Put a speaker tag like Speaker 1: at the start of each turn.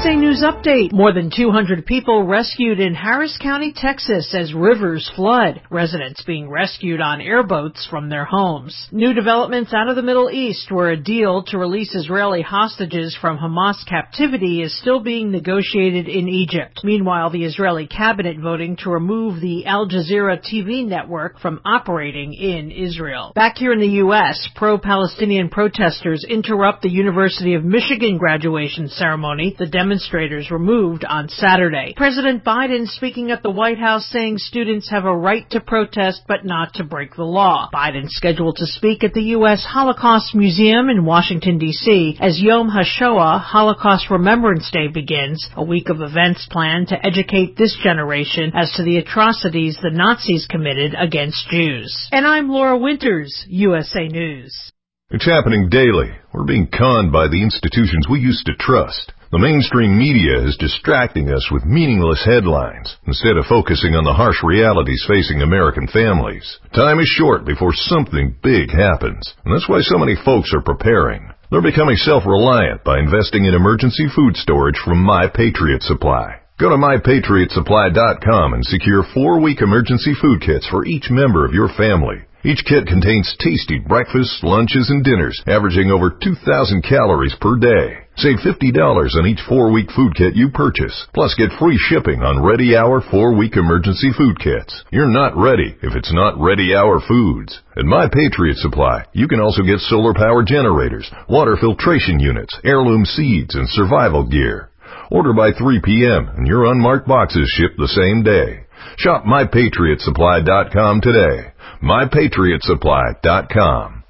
Speaker 1: USA News Update. More than 200 people rescued in Harris County, Texas as rivers flood. Residents being rescued on airboats from their homes. New developments out of the Middle East, where a deal to release Israeli hostages from Hamas captivity is still being negotiated in Egypt. Meanwhile, the Israeli cabinet voting to remove the Al Jazeera TV network from operating in Israel. Back here in the U.S., pro-Palestinian protesters interrupt the University of Michigan graduation ceremony. The demonstrators were moved on Saturday. President Biden speaking at the White House saying students have a right to protest but not to break the law. Biden scheduled to speak at the U.S. Holocaust Museum in Washington, D.C. as Yom HaShoah, Holocaust Remembrance Day, begins, a week of events planned to educate this generation as to the atrocities the Nazis committed against Jews. And I'm Laura Winters, USA News.
Speaker 2: It's happening daily. We're being conned by the institutions we used to trust. The mainstream media is distracting us with meaningless headlines instead of focusing on the harsh realities facing American families. Time is short before something big happens, and that's why so many folks are preparing. They're becoming self-reliant by investing in emergency food storage from My Patriot Supply. Go to MyPatriotSupply.com and secure 4-week emergency food kits for each member of your family. Each kit contains tasty breakfasts, lunches, and dinners, averaging over 2,000 calories per day. Save $50 on each 4-week food kit you purchase. Plus, get free shipping on Ready Hour 4-week emergency food kits. You're not ready if it's not Ready Hour foods. At My Patriot Supply, you can also get solar power generators, water filtration units, heirloom seeds, and survival gear. Order by 3 p.m. and your unmarked boxes ship the same day. Shop MyPatriotSupply.com today. MyPatriotSupply.com.